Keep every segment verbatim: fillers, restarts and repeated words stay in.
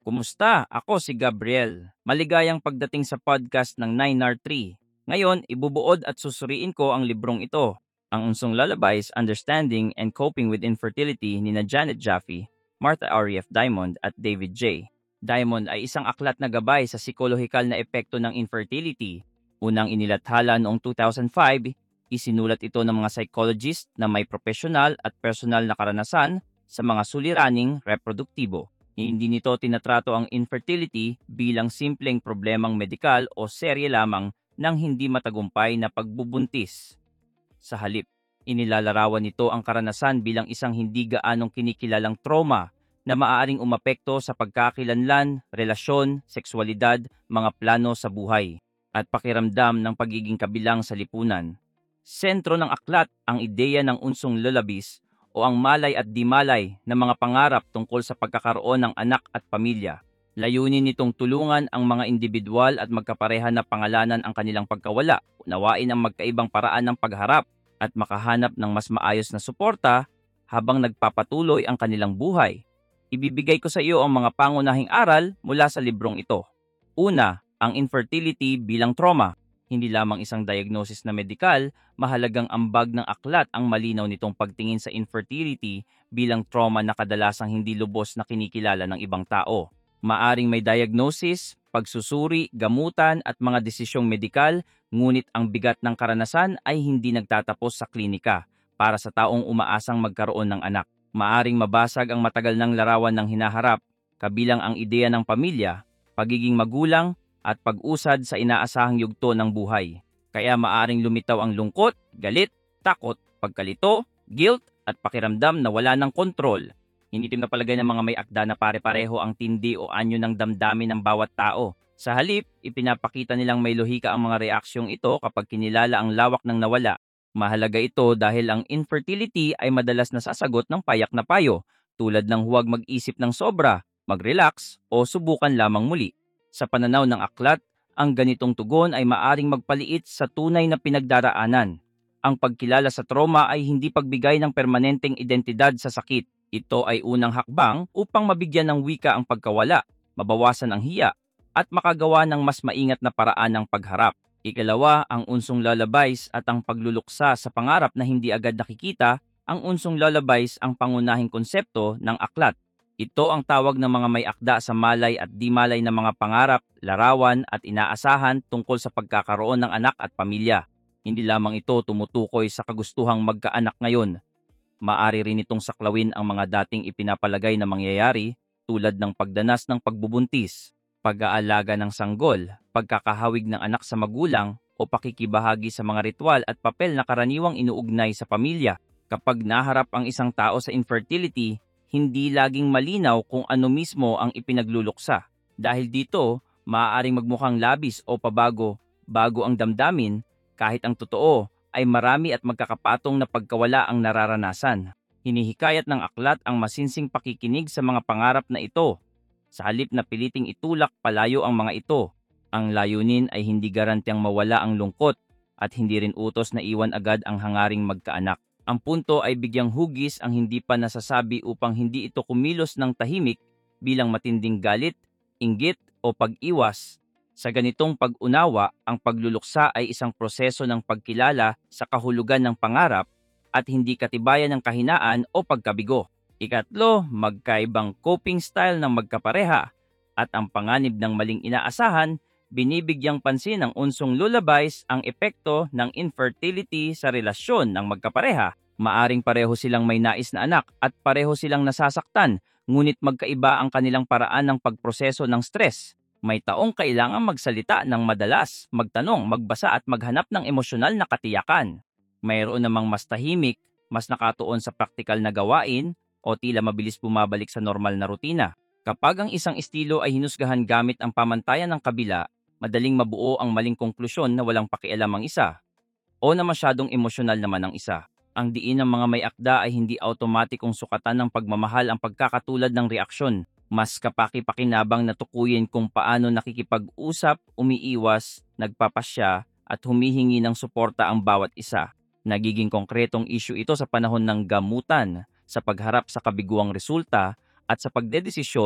Kumusta? Ako si Gabriel. Maligayang pagdating sa podcast ng nine R three. Ngayon, ibubuod at susuriin ko ang librong ito. Ang unsong lullabies, Understanding and Coping with Infertility ni na Janet Jaffe, Martha R F. Diamond at David J. Diamond ay isang aklat na gabay sa psikolohikal na epekto ng infertility. Unang inilathala noong two thousand five, isinulat ito ng mga psychologist na may profesional at personal na karanasan sa mga suliraning reproduktibo. Hindi nito tinatrato ang infertility bilang simpleng problemang medikal o serye lamang ng hindi matagumpay na pagbubuntis. Sa halip, inilalarawan nito ang karanasan bilang isang hindi gaanong kinikilalang trauma na maaaring umapekto sa pagkakakilanlan, relasyon, sexualidad, mga plano sa buhay, at pakiramdam ng pagiging kabilang sa lipunan. Sentro ng aklat ang ideya ng unsong lullabies o ang malay at dimalay na mga pangarap tungkol sa pagkakaroon ng anak at pamilya. Layunin nitong tulungan ang mga individual at magkapareha na pangalanan ang kanilang pagkawala, unawain ang magkaibang paraan ng pagharap, at makahanap ng mas maayos na suporta habang nagpapatuloy ang kanilang buhay. Ibibigay ko sa iyo ang mga pangunahing aral mula sa librong ito. Una, ang infertility bilang trauma. Hindi lamang isang diagnosis na medikal, mahalagang ambag ng aklat ang malinaw nitong pagtingin sa infertility bilang trauma na kadalasang hindi lubos na kinikilala ng ibang tao. Maaring may diagnosis, pagsusuri, gamutan at mga desisyong medikal, ngunit ang bigat ng karanasan ay hindi nagtatapos sa klinika para sa taong umaasang magkaroon ng anak. Maaring mabasag ang matagal ng larawan ng hinaharap, kabilang ang ideya ng pamilya, pagiging magulang, at pag-usad sa inaasahang yugto ng buhay. Kaya maaring lumitaw ang lungkot, galit, takot, pagkalito, guilt, at pakiramdam na wala ng kontrol. Hindi tinapalagay ng mga may akda na pare-pareho ang tindi o anyo ng damdamin ng bawat tao. Sa halip, ipinapakita nilang may lohika ang mga reaksyong ito kapag kinilala ang lawak ng nawala. Mahalaga ito dahil ang infertility ay madalas nasasagot ng payak na payo, tulad ng huwag mag-isip ng sobra, mag-relax, o subukan lamang muli. Sa pananaw ng aklat, ang ganitong tugon ay maaring magpaliit sa tunay na pinagdaraanan. Ang pagkilala sa trauma ay hindi pagbigay ng permanenteng identidad sa sakit. Ito ay unang hakbang upang mabigyan ng wika ang pagkawala, mabawasan ang hiya, at makagawa ng mas maingat na paraan ng pagharap. Ikalawa, ang unsong lullabies at ang pagluluksa sa pangarap na hindi agad nakikita. Ang unsong lullabies ang pangunahing konsepto ng aklat. Ito ang tawag ng mga may akda sa malay at di malay na mga pangarap, larawan at inaasahan tungkol sa pagkakaroon ng anak at pamilya. Hindi lamang ito tumutukoy sa kagustuhang magkaanak ngayon. Maari rin itong saklawin ang mga dating ipinapalagay na mangyayari tulad ng pagdanas ng pagbubuntis, pag-aalaga ng sanggol, pagkakahawig ng anak sa magulang o pakikibahagi sa mga ritual at papel na karaniwang inuugnay sa pamilya. Kapag naharap ang isang tao sa infertility, hindi laging malinaw kung ano mismo ang ipinagluluksa. Dahil dito, maaaring magmukhang labis o pabago bago ang damdamin, kahit ang totoo ay marami at magkakapatong na pagkawala ang nararanasan. Hinihikayat ng aklat ang masinsing pakikinig sa mga pangarap na ito. Sa halip na piliting itulak palayo ang mga ito, ang layunin ay hindi garantyang mawala ang lungkot at hindi rin utos na iwan agad ang hangaring magkaanak. Ang punto ay bigyang hugis ang hindi pa nasasabi upang hindi ito kumilos ng tahimik bilang matinding galit, inggit o pag-iwas. Sa ganitong pag-unawa, ang pagluluksa ay isang proseso ng pagkilala sa kahulugan ng pangarap at hindi katibayan ng kahinaan o pagkabigo. Ikatlo, magkaibang coping style ng magkapareha at ang panganib ng maling inaasahan. Binibigyang pansin ng unsong lullabies ang epekto ng infertility sa relasyon ng magkapareha. Maaring pareho silang may nais na anak at pareho silang nasasaktan, ngunit magkaiba ang kanilang paraan ng pagproseso ng stress. May taong kailangan magsalita ng madalas, magtanong, magbasa at maghanap ng emosyonal na katiyakan. Mayroon namang mas tahimik, mas nakatuon sa praktikal na gawain o tila mabilis bumabalik sa normal na rutina. Kapag ang isang estilo ay hinusgahan gamit ang pamantayan ng kabila, madaling mabuo ang maling konklusyon na walang pakialam ang isa o na masyadong emosyonal naman ang isa. Ang diin ng mga may akda ay hindi automatikong sukatan ng pagmamahal ang pagkakatulad ng reaksyon. Mas kapaki-pakinabang na tukuyin kung paano nakikipag-usap, umiiwas, nagpapasya at humihingi ng suporta ang bawat isa. Nagiging konkretong issue ito sa panahon ng gamutan, sa pagharap sa kabiguang resulta at sa pagdedesisyon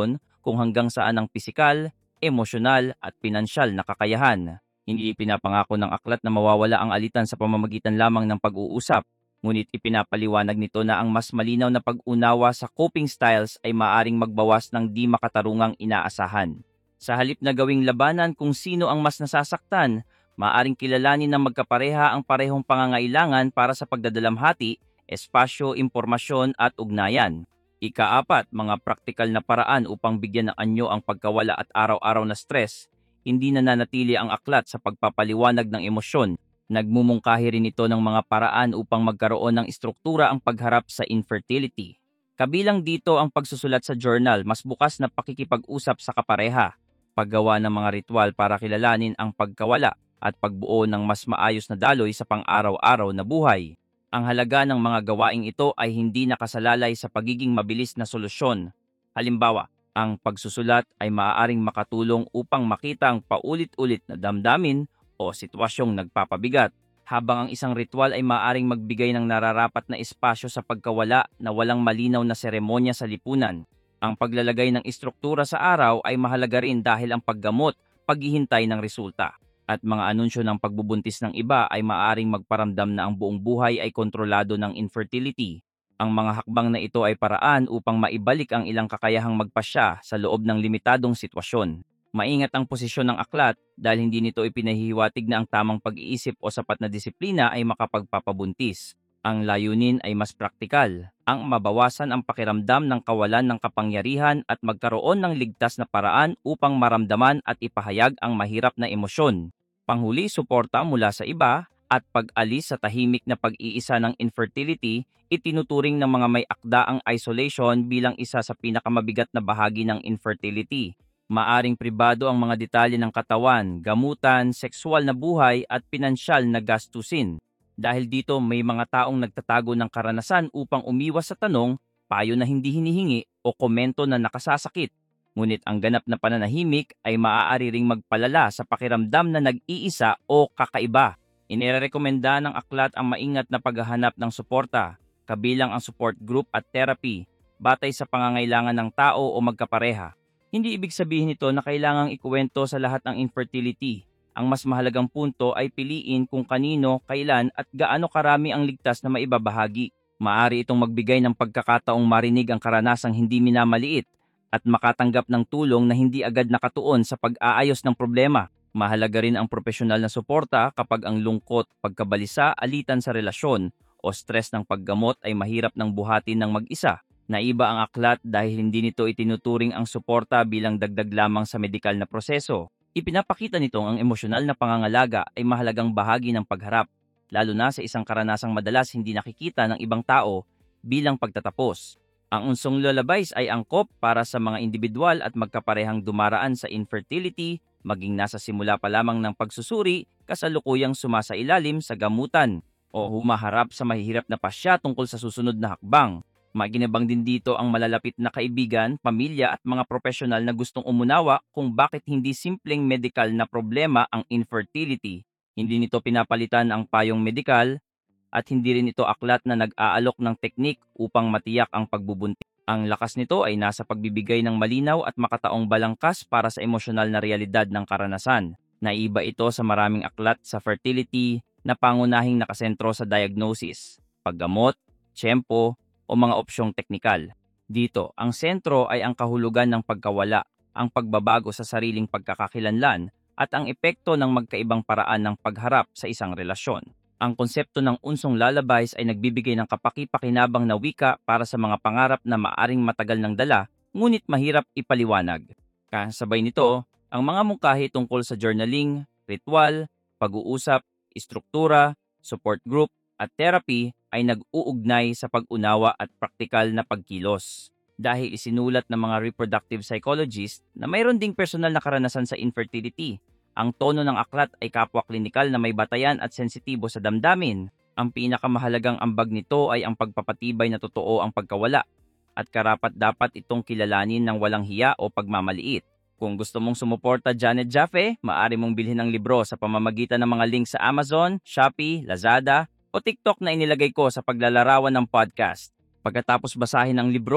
kung hanggang saan ang pisikal, emosyonal at pinansyal na kakayahan. Hindi ipinapangako ng aklat na mawawala ang alitan sa pamamagitan lamang ng pag-uusap, ngunit ipinapaliwanag nito na ang mas malinaw na pag-unawa sa coping styles ay maaring magbawas ng di makatarungang inaasahan. Sa halip na gawing labanan kung sino ang mas nasasaktan, maaring kilalanin ng magkapareha ang parehong pangangailangan para sa pagdadalamhati, espasyo, impormasyon at ugnayan. Ikaapat, mga praktikal na paraan upang bigyan ng anyo ang pagkawala at araw-araw na stress. Hindi nananatili ang aklat sa pagpapaliwanag ng emosyon. Nagmumungkahi rin ito ng mga paraan upang magkaroon ng istruktura ang pagharap sa infertility. Kabilang dito ang pagsusulat sa journal, mas bukas na pakikipag-usap sa kapareha, paggawa ng mga ritual para kilalanin ang pagkawala, at pagbuo ng mas maayos na daloy sa pang-araw-araw na buhay. Ang halaga ng mga gawaing ito ay hindi nakasalalay sa pagiging mabilis na solusyon. Halimbawa, ang pagsusulat ay maaaring makatulong upang makita ang paulit-ulit na damdamin o sitwasyong nagpapabigat, habang ang isang ritual ay maaaring magbigay ng nararapat na espasyo sa pagkawala na walang malinaw na seremonya sa lipunan. Ang paglalagay ng istruktura sa araw ay mahalaga rin dahil ang paggamot, paghihintay ng resulta, at mga anunsyo ng pagbubuntis ng iba ay maaaring magparamdam na ang buong buhay ay kontrolado ng infertility. Ang mga hakbang na ito ay paraan upang maibalik ang ilang kakayahang magpasya sa loob ng limitadong sitwasyon. Maingat ang posisyon ng aklat dahil hindi nito ipinahihiwatig na ang tamang pag-iisip o sapat na disiplina ay makapagpapabuntis. Ang layunin ay mas praktikal, ang mabawasan ang pakiramdam ng kawalan ng kapangyarihan at magkaroon ng ligtas na paraan upang maramdaman at ipahayag ang mahirap na emosyon. Panghuli, suporta mula sa iba at pag-alis sa tahimik na pag-iisa ng infertility, itinuturing ng mga may akda ang isolation bilang isa sa pinakamabigat na bahagi ng infertility. Maaring pribado ang mga detalye ng katawan, gamutan, sexual na buhay at pinansyal na gastusin. Dahil dito may mga taong nagtatago ng karanasan upang umiwas sa tanong, payo na hindi hinihingi o komento na nakasasakit. Ngunit ang ganap na pananahimik ay maaari ring magpalala sa pakiramdam na nag-iisa o kakaiba. Inirekomenda ng aklat ang maingat na paghahanap ng suporta, kabilang ang support group at therapy, batay sa pangangailangan ng tao o magkapareha. Hindi ibig sabihin nito na kailangang ikuwento sa lahat ng infertility. Ang mas mahalagang punto ay piliin kung kanino, kailan at gaano karami ang ligtas na maibabahagi. Maaari itong magbigay ng pagkakataong marinig ang karanasang hindi minamaliit at makatanggap ng tulong na hindi agad nakatuon sa pag-aayos ng problema. Mahalaga rin ang profesional na suporta kapag ang lungkot, pagkabalisa, alitan sa relasyon o stress ng paggamot ay mahirap ng buhatin ng mag-isa. Naiba ang aklat dahil hindi nito itinuturing ang suporta bilang dagdag lamang sa medikal na proseso. Ipinapakita nitong ang emosyonal na pangangalaga ay mahalagang bahagi ng pagharap, lalo na sa isang karanasang madalas hindi nakikita ng ibang tao bilang pagtatapos. Ang unsong lullabies ay angkop para sa mga individual at magkaparehang dumaraan sa infertility, maging nasa simula pa lamang ng pagsusuri, kasalukuyang sumasailalim sa gamutan, o humaharap sa mahihirap na pasya tungkol sa susunod na hakbang. Maginabang din dito ang malalapit na kaibigan, pamilya at mga profesional na gustong umunawa kung bakit hindi simpleng medikal na problema ang infertility. Hindi nito pinapalitan ang payong medikal at hindi rin ito aklat na nag-aalok ng teknik upang matiyak ang pagbubuntis. Ang lakas nito ay nasa pagbibigay ng malinaw at makataong balangkas para sa emosyonal na realidad ng karanasan. Naiba ito sa maraming aklat sa fertility na pangunahing nakasentro sa diagnosis, paggamot, tiyempo, o mga opsyong teknikal. Dito, ang sentro ay ang kahulugan ng pagkawala, ang pagbabago sa sariling pagkakakilanlan, at ang epekto ng magkaibang paraan ng pagharap sa isang relasyon. Ang konsepto ng unsong lullabies ay nagbibigay ng kapaki-pakinabang na wika para sa mga pangarap na maaring matagal ng dala, ngunit mahirap ipaliwanag. Kasabay nito, ang mga mungkahi tungkol sa journaling, ritual, pag-uusap, istruktura, support group, at therapy ay nag-uugnay sa pag-unawa at praktikal na pagkilos. Dahil isinulat ng mga reproductive psychologist na mayroon ding personal na karanasan sa infertility, ang tono ng aklat ay kapwa-klinikal na may batayan at sensitibo sa damdamin. Ang pinakamahalagang ambag nito ay ang pagpapatibay na totoo ang pagkawala at karapat-dapat itong kilalanin ng walang hiya o pagmamaliit. Kung gusto mong sumuporta Janet Jaffe, maaari mong bilhin ang libro sa pamamagitan ng mga links sa Amazon, Shopee, Lazada, o TikTok na inilagay ko sa paglalarawan ng podcast. Pagkatapos basahin ang libro,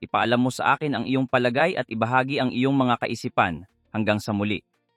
Ipaalam mo sa akin ang iyong palagay at ibahagi ang iyong mga kaisipan. Hanggang sa muli.